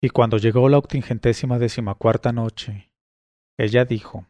Y cuando llegó la 84ª noche, ella dijo: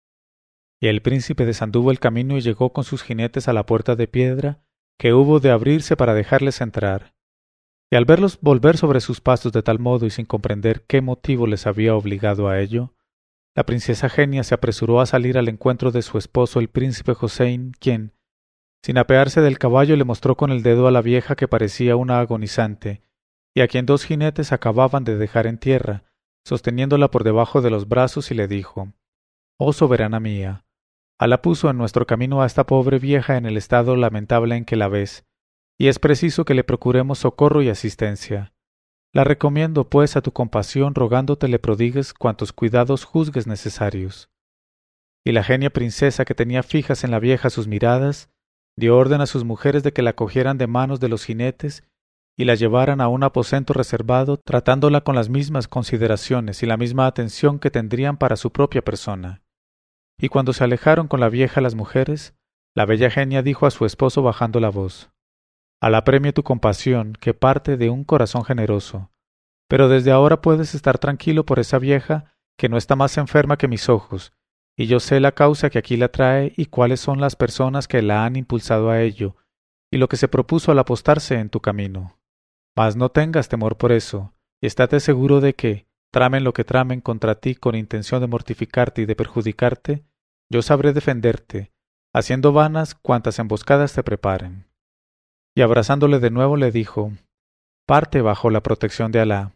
Y el príncipe desanduvo el camino y llegó con sus jinetes a la puerta de piedra, que hubo de abrirse para dejarles entrar. Y al verlos volver sobre sus pasos de tal modo y sin comprender qué motivo les había obligado a ello, la princesa Genia se apresuró a salir al encuentro de su esposo el príncipe Hossein, quien, sin apearse del caballo, le mostró con el dedo a la vieja que parecía una agonizante, y a quien dos jinetes acababan de dejar en tierra, sosteniéndola por debajo de los brazos, y le dijo: «Oh soberana mía, Alá puso en nuestro camino a esta pobre vieja en el estado lamentable en que la ves, y es preciso que le procuremos socorro y asistencia. La recomiendo, pues, a tu compasión, rogándote le prodigues cuantos cuidados juzgues necesarios». Y la genia princesa, que tenía fijas en la vieja sus miradas, dio orden a sus mujeres de que la cogieran de manos de los jinetes y la llevaran a un aposento reservado, tratándola con las mismas consideraciones y la misma atención que tendrían para su propia persona. Y cuando se alejaron con la vieja las mujeres, la bella genia dijo a su esposo bajando la voz: «Alá premie tu compasión, que parte de un corazón generoso. Pero desde ahora puedes estar tranquilo por esa vieja, que no está más enferma que mis ojos, y yo sé la causa que aquí la trae y cuáles son las personas que la han impulsado a ello, y lo que se propuso al apostarse en tu camino. Mas no tengas temor por eso, y estate seguro de que, tramen lo que tramen contra ti con intención de mortificarte y de perjudicarte, yo sabré defenderte, haciendo vanas cuantas emboscadas te preparen». Y abrazándole de nuevo le dijo: «Parte bajo la protección de Alá».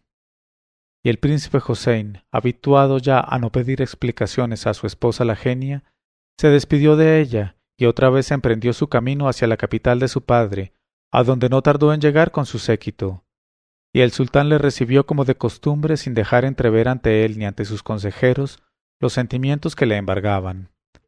Y el príncipe Hossein, habituado ya a no pedir explicaciones a su esposa la genia, se despidió de ella y otra vez emprendió su camino hacia la capital de su padre, a donde no tardó en llegar con su séquito. Y el sultán le recibió como de costumbre, sin dejar entrever ante él ni ante sus consejeros los sentimientos que le embargaban.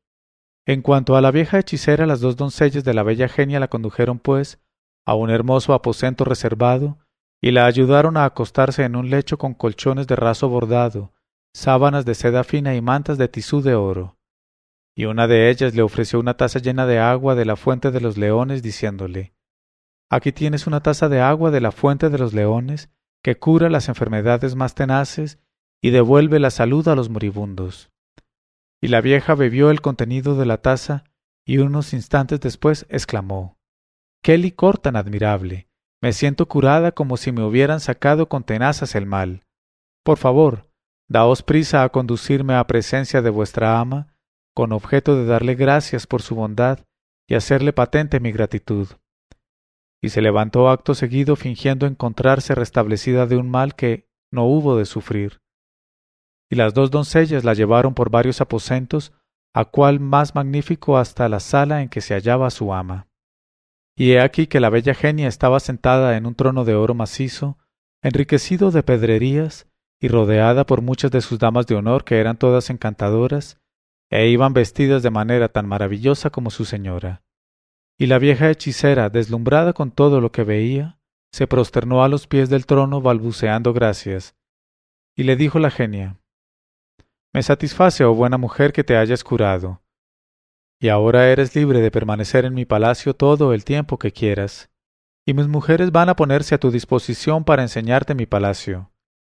En cuanto a la vieja hechicera, las dos doncellas de la bella genia la condujeron, pues, a un hermoso aposento reservado, y la ayudaron a acostarse en un lecho con colchones de raso bordado, sábanas de seda fina y mantas de tisú de oro. Y una de ellas le ofreció una taza llena de agua de la fuente de los leones, diciéndole: «Aquí tienes una taza de agua de la fuente de los leones, que cura las enfermedades más tenaces y devuelve la salud a los moribundos». Y la vieja bebió el contenido de la taza, y unos instantes después exclamó: «¡Qué licor tan admirable! Me siento curada como si me hubieran sacado con tenazas el mal. Por favor, daos prisa a conducirme a presencia de vuestra ama, con objeto de darle gracias por su bondad y hacerle patente mi gratitud». Y se levantó acto seguido, fingiendo encontrarse restablecida de un mal que no hubo de sufrir. Y las dos doncellas la llevaron por varios aposentos, a cual más magnífico hasta la sala en que se hallaba su ama. Y he aquí que la bella genia estaba sentada en un trono de oro macizo, enriquecido de pedrerías, y rodeada por muchas de sus damas de honor, que eran todas encantadoras, e iban vestidas de manera tan maravillosa como su señora. Y la vieja hechicera, deslumbrada con todo lo que veía, se prosternó a los pies del trono balbuceando gracias. Y le dijo la genia: «Me satisface, oh buena mujer, que te hayas curado. Y ahora eres libre de permanecer en mi palacio todo el tiempo que quieras, y mis mujeres van a ponerse a tu disposición para enseñarte mi palacio».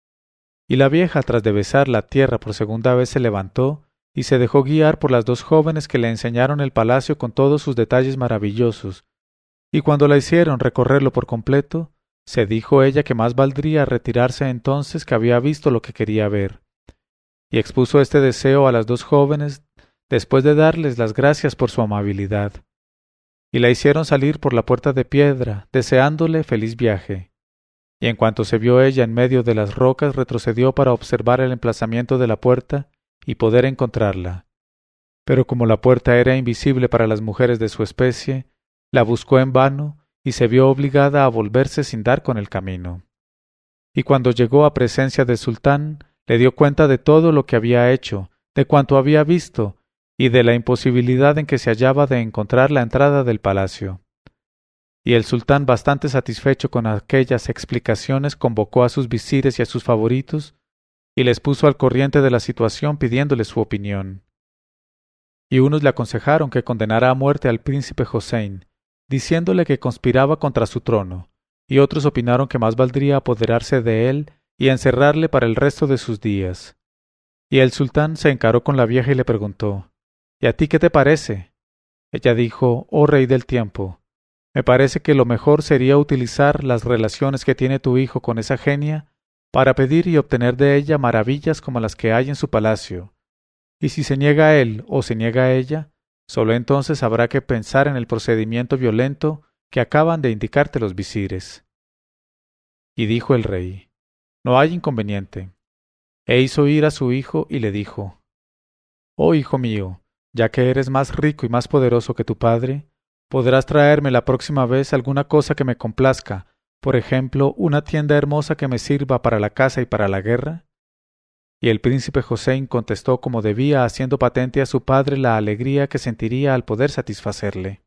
Y la vieja, tras de besar la tierra por segunda vez, se levantó y se dejó guiar por las dos jóvenes, que le enseñaron el palacio con todos sus detalles maravillosos, y cuando la hicieron recorrerlo por completo, se dijo ella que más valdría retirarse entonces, que había visto lo que quería ver. Y expuso este deseo a las dos jóvenes, después de darles las gracias por su amabilidad. Y la hicieron salir por la puerta de piedra, deseándole feliz viaje. Y en cuanto se vio ella en medio de las rocas, retrocedió para observar el emplazamiento de la puerta y poder encontrarla. Pero como la puerta era invisible para las mujeres de su especie, la buscó en vano y se vio obligada a volverse sin dar con el camino. Y cuando llegó a presencia del sultán, le dio cuenta de todo lo que había hecho, de cuanto había visto, y de la imposibilidad en que se hallaba de encontrar la entrada del palacio. Y el sultán, bastante satisfecho con aquellas explicaciones, convocó a sus visires y a sus favoritos, y les puso al corriente de la situación, pidiéndoles su opinión. Y unos le aconsejaron que condenara a muerte al príncipe Hossein, diciéndole que conspiraba contra su trono, y otros opinaron que más valdría apoderarse de él y encerrarle para el resto de sus días. Y el sultán se encaró con la vieja y le preguntó: ¿Y a ti qué te parece? Ella dijo: Oh rey del tiempo, me parece que lo mejor sería utilizar las relaciones que tiene tu hijo con esa genia para pedir y obtener de ella maravillas como las que hay en su palacio. Y si se niega a él o se niega a ella, solo entonces habrá que pensar en el procedimiento violento que acaban de indicarte los visires. Y dijo el rey: No hay inconveniente. E hizo ir a su hijo y le dijo: Oh hijo mío, ya que eres más rico y más poderoso que tu padre, ¿podrás traerme la próxima vez alguna cosa que me complazca, por ejemplo, una tienda hermosa que me sirva para la caza y para la guerra? Y el príncipe Hossein contestó como debía, haciendo patente a su padre la alegría que sentiría al poder satisfacerle.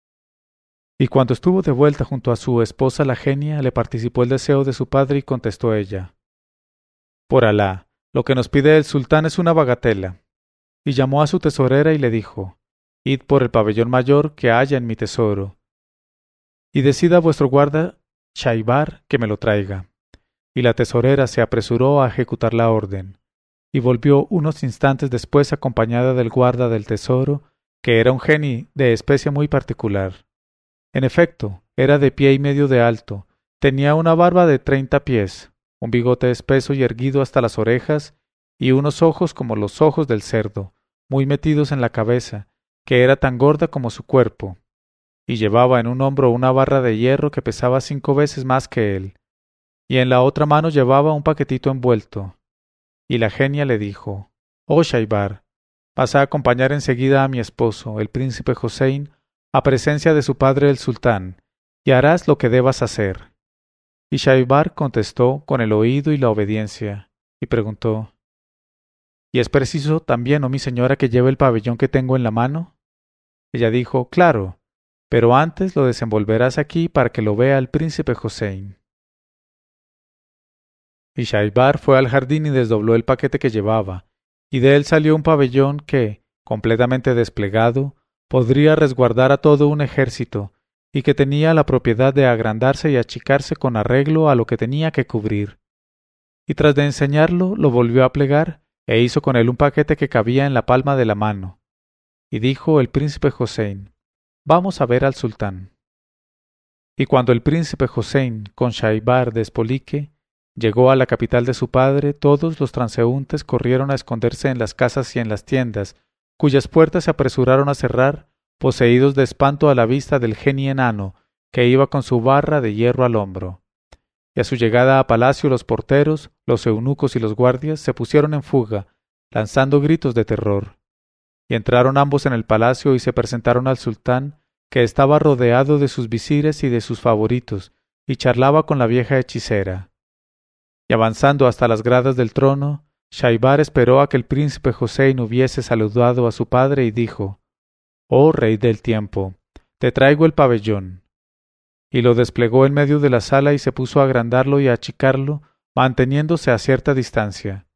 Y cuando estuvo de vuelta junto a su esposa la genia, le participó el deseo de su padre y contestó ella: Por Alá, lo que nos pide el sultán es una bagatela. Y llamó a su tesorera y le dijo: Id por el pabellón mayor que haya en mi tesoro, y decida vuestro guarda Shaibar que me lo traiga. Y la tesorera se apresuró a ejecutar la orden, y volvió unos instantes después acompañada del guarda del tesoro, que era un geni de especie muy particular. En efecto, era de pie y medio de alto, tenía una barba de 30 pies, un bigote espeso y erguido hasta las orejas, y unos ojos como los ojos del cerdo, muy metidos en la cabeza, que era tan gorda como su cuerpo, y llevaba en un hombro una barra de hierro que pesaba 5 veces más que él, y en la otra mano llevaba un paquetito envuelto. Y la genia le dijo: Oh Shaibar, vas a acompañar enseguida a mi esposo, el príncipe Hossein, a presencia de su padre el sultán, y harás lo que debas hacer. Y Shaibar contestó con el oído y la obediencia, y preguntó: ¿Y es preciso también, oh mi señora, que lleve el pabellón que tengo en la mano? Ella dijo: Claro, pero antes lo desenvolverás aquí para que lo vea el príncipe Hossein. Y Shaibar fue al jardín y desdobló el paquete que llevaba, y de él salió un pabellón que, completamente desplegado, podría resguardar a todo un ejército, y que tenía la propiedad de agrandarse y achicarse con arreglo a lo que tenía que cubrir. Y tras de enseñarlo, lo volvió a plegar, e hizo con él un paquete que cabía en la palma de la mano. Y dijo el príncipe Hossein: Vamos a ver al sultán. Y cuando el príncipe Hossein, con Shaibar de espolique, llegó a la capital de su padre, todos los transeúntes corrieron a esconderse en las casas y en las tiendas, cuyas puertas se apresuraron a cerrar, poseídos de espanto a la vista del genio enano, que iba con su barra de hierro al hombro. Y a su llegada a palacio los porteros, los eunucos y los guardias se pusieron en fuga, lanzando gritos de terror. Y entraron ambos en el palacio y se presentaron al sultán, que estaba rodeado de sus visires y de sus favoritos, y charlaba con la vieja hechicera. Y avanzando hasta las gradas del trono, Shaibar esperó a que el príncipe Hossein hubiese saludado a su padre y dijo: Oh rey del tiempo, te traigo el pabellón. Y lo desplegó en medio de la sala y se puso a agrandarlo y a achicarlo, manteniéndose a cierta distancia.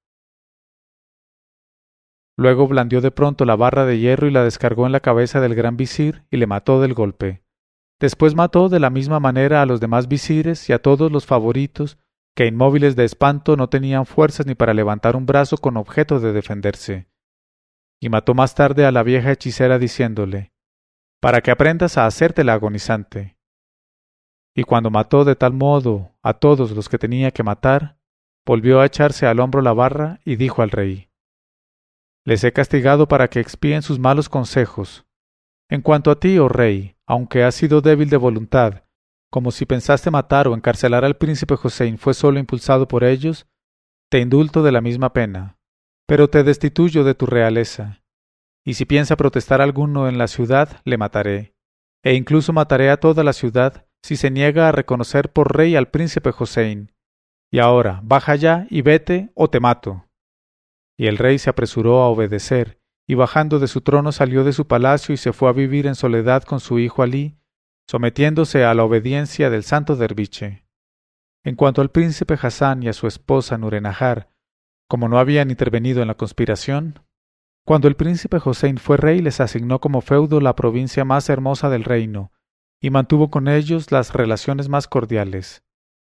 Luego blandió de pronto la barra de hierro y la descargó en la cabeza del gran visir y le mató del golpe. Después mató de la misma manera a los demás visires y a todos los favoritos, que inmóviles de espanto no tenían fuerzas ni para levantar un brazo con objeto de defenderse. Y mató más tarde a la vieja hechicera diciéndole: Para que aprendas a hacértela agonizante. Y cuando mató de tal modo a todos los que tenía que matar, volvió a echarse al hombro la barra y dijo al rey: Les he castigado para que expíen sus malos consejos. En cuanto a ti, oh rey, aunque has sido débil de voluntad, como si pensaste matar o encarcelar al príncipe Hossein fue solo impulsado por ellos, te indulto de la misma pena, pero te destituyo de tu realeza. Y si piensa protestar alguno en la ciudad, le mataré, e incluso mataré a toda la ciudad si se niega a reconocer por rey al príncipe Hossein. Y ahora, baja ya y vete, o te mato. Y el rey se apresuró a obedecer, y bajando de su trono salió de su palacio y se fue a vivir en soledad con su hijo Alí, sometiéndose a la obediencia del santo derviche. En cuanto al príncipe Hassan y a su esposa Nurenahar, como no habían intervenido en la conspiración, cuando el príncipe Hossein fue rey les asignó como feudo la provincia más hermosa del reino, y mantuvo con ellos las relaciones más cordiales.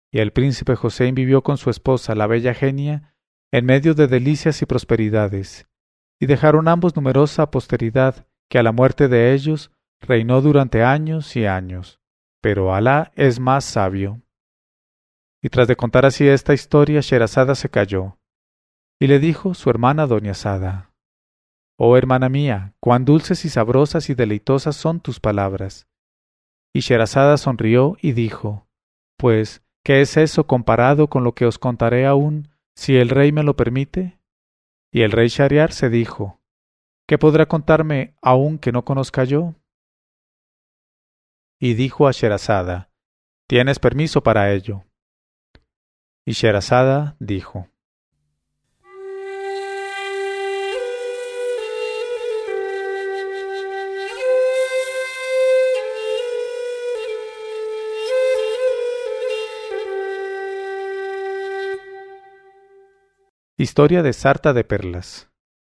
y el príncipe Hossein vivió con su esposa, la bella Genia, en medio de delicias y prosperidades, y dejaron ambos numerosa posteridad que a la muerte de ellos reinó durante años y años. Pero Alá es más sabio. Y tras de contar así esta historia, Sherazada se calló, y le dijo su hermana doña Sada: «Oh hermana mía, cuán dulces y sabrosas y deleitosas son tus palabras». Y Sherazada sonrió y dijo: «Pues, ¿qué es eso comparado con lo que os contaré aún, si el rey me lo permite?» Y el rey Shahriar se dijo: «¿Qué podrá contarme aún que no conozca yo?» Y dijo a Sherazada: «Tienes permiso para ello». Y Sherazada dijo: Historia de Sarta de Perlas.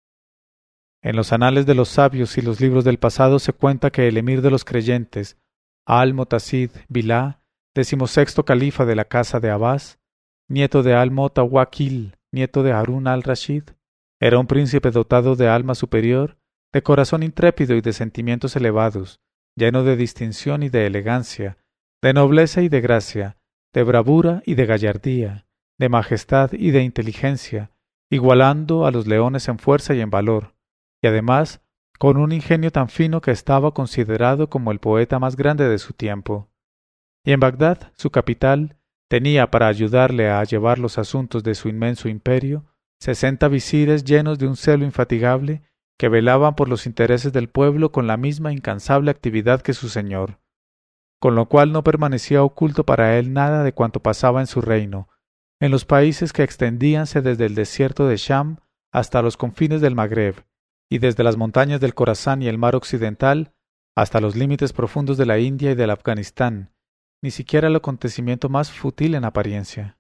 En los anales de los sabios y los libros del pasado se cuenta que el emir de los creyentes, Al-Mutasid Bilá, 16º califa de la casa de Abbas, nieto de Al-Mutawakil, nieto de Harún al-Rashid, era un príncipe dotado de alma superior, de corazón intrépido y de sentimientos elevados, lleno de distinción y de elegancia, de nobleza y de gracia, de bravura y de gallardía, de majestad y de inteligencia, igualando a los leones en fuerza y en valor, y además con un ingenio tan fino que estaba considerado como el poeta más grande de su tiempo. Y en Bagdad, su capital, tenía para ayudarle a llevar los asuntos de su inmenso imperio 60 visires llenos de un celo infatigable que velaban por los intereses del pueblo con la misma incansable actividad que su señor, con lo cual no permanecía oculto para él nada de cuanto pasaba en su reino, en los países que extendíanse desde el desierto de Sham hasta los confines del Magreb, y desde las montañas del Corasán y el mar occidental hasta los límites profundos de la India y del Afganistán, ni siquiera el acontecimiento más fútil en apariencia.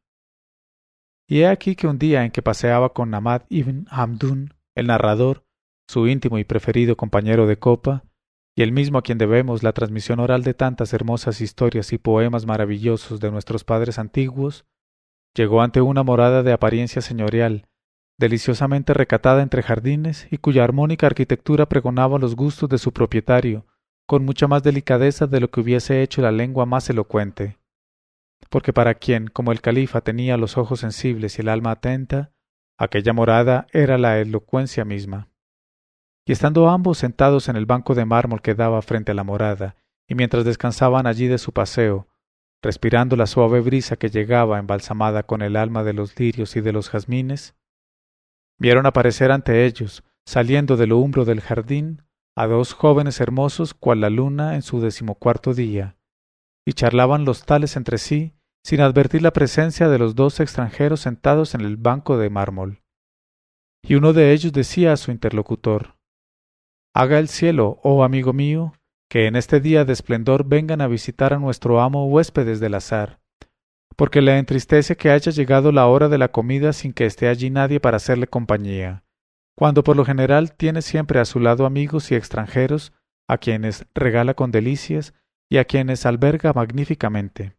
Y he aquí que un día en que paseaba con Namad ibn Hamdún, el narrador, su íntimo y preferido compañero de copa, y el mismo a quien debemos la transmisión oral de tantas hermosas historias y poemas maravillosos de nuestros padres antiguos, llegó ante una morada de apariencia señorial, deliciosamente recatada entre jardines y cuya armónica arquitectura pregonaba los gustos de su propietario, con mucha más delicadeza de lo que hubiese hecho la lengua más elocuente. Porque para quien, como el califa, tenía los ojos sensibles y el alma atenta, aquella morada era la elocuencia misma. Y estando ambos sentados en el banco de mármol que daba frente a la morada, y mientras descansaban allí de su paseo, respirando la suave brisa que llegaba embalsamada con el alma de los lirios y de los jazmines, vieron aparecer ante ellos, saliendo del umbro del jardín, a dos jóvenes hermosos cual la luna en su 14º día, y charlaban los tales entre sí, sin advertir la presencia de los dos extranjeros sentados en el banco de mármol. Y uno de ellos decía a su interlocutor: «Haga el cielo, oh amigo mío, que en este día de esplendor vengan a visitar a nuestro amo huéspedes del azar, porque le entristece que haya llegado la hora de la comida sin que esté allí nadie para hacerle compañía, cuando por lo general tiene siempre a su lado amigos y extranjeros, a quienes regala con delicias y a quienes alberga magníficamente».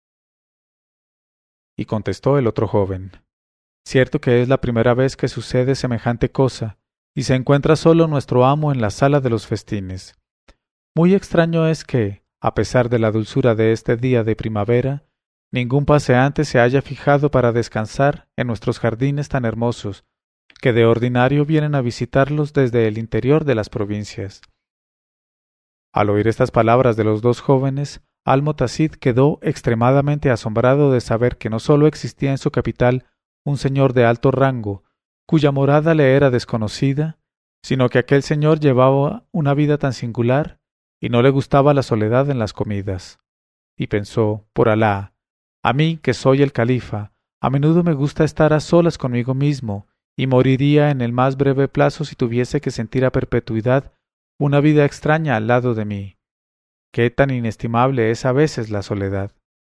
Y contestó el otro joven: «Cierto que es la primera vez que sucede semejante cosa, y se encuentra solo nuestro amo en la sala de los festines. Muy extraño es que, a pesar de la dulzura de este día de primavera, ningún paseante se haya fijado para descansar en nuestros jardines tan hermosos, que de ordinario vienen a visitarlos desde el interior de las provincias». Al oír estas palabras de los dos jóvenes, Al-Mutasid quedó extremadamente asombrado de saber que no sólo existía en su capital un señor de alto rango, cuya morada le era desconocida, sino que aquel señor llevaba una vida tan singular y no le gustaba la soledad en las comidas. Y pensó: «Por Alá, a mí, que soy el califa, a menudo me gusta estar a solas conmigo mismo, y moriría en el más breve plazo si tuviese que sentir a perpetuidad una vida extraña al lado de mí. Qué tan inestimable es a veces la soledad».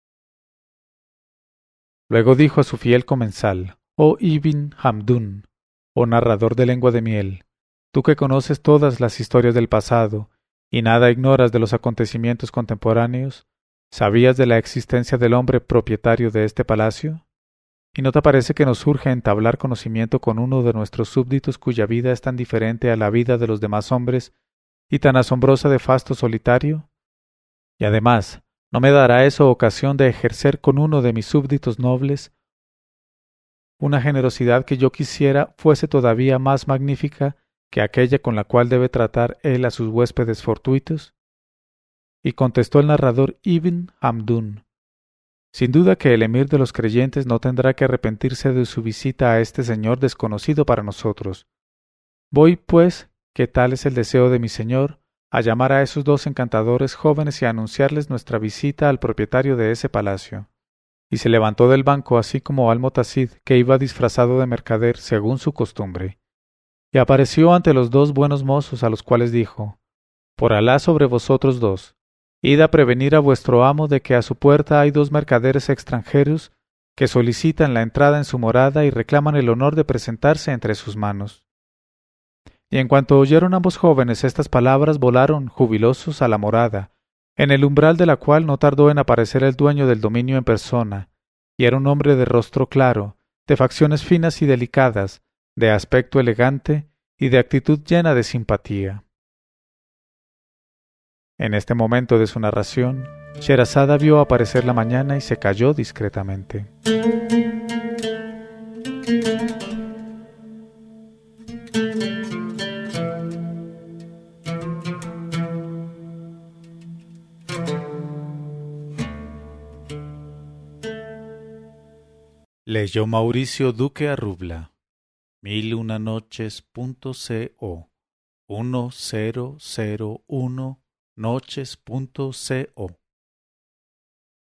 Luego dijo a su fiel comensal: «Oh Ibn Hamdún, oh narrador de lengua de miel, tú que conoces todas las historias del pasado y nada ignoras de los acontecimientos contemporáneos, ¿Sabías de la existencia del hombre propietario de este palacio? ¿Y no te parece que nos urge entablar conocimiento con uno de nuestros súbditos cuya vida es tan diferente a la vida de los demás hombres y tan asombrosa de fasto solitario? Y además, ¿no me dará eso ocasión de ejercer con uno de mis súbditos nobles una generosidad que yo quisiera fuese todavía más magnífica que aquella con la cual debe tratar él a sus huéspedes fortuitos? Y contestó el narrador Ibn Hamdún: sin duda que el emir de los creyentes no tendrá que arrepentirse de su visita a este señor desconocido para nosotros. Voy, pues, que tal es el deseo de mi señor, a llamar a esos dos encantadores jóvenes y a anunciarles nuestra visita al propietario de ese palacio. Y se levantó del banco así como Al-Mutacid, que iba disfrazado de mercader según su costumbre. Y apareció ante los dos buenos mozos, a los cuales dijo: por Alá sobre vosotros dos, id a prevenir a vuestro amo de que a su puerta hay dos mercaderes extranjeros que solicitan la entrada en su morada y reclaman el honor de presentarse entre sus manos. Y en cuanto oyeron ambos jóvenes estas palabras, volaron jubilosos a la morada, en el umbral de la cual no tardó en aparecer el dueño del dominio en persona, y era un hombre de rostro claro, de facciones finas y delicadas, de aspecto elegante y de actitud llena de simpatía. En este momento de su narración, Sherazada vio aparecer la mañana y se calló discretamente. Leyó Mauricio Duque Arrubla. 1001noches.co 1001noches.co